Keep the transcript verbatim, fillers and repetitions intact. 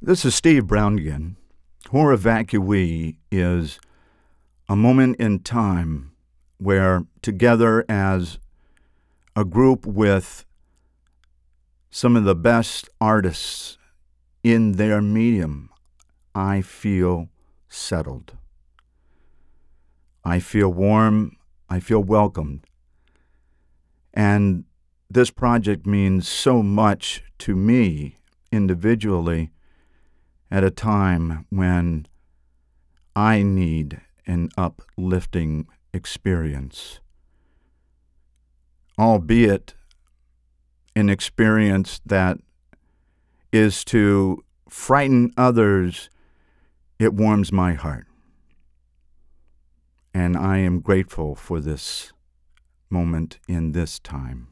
This is Steve Brown again. Horror Evacuee is a moment in time where, together as a group with some of the best artists in their medium, I feel settled. I feel warm. I feel welcomed. And this project means so much to me individually at a time when I need an uplifting experience, albeit an experience that is to frighten others. It warms my heart. And I am grateful for this moment in this time.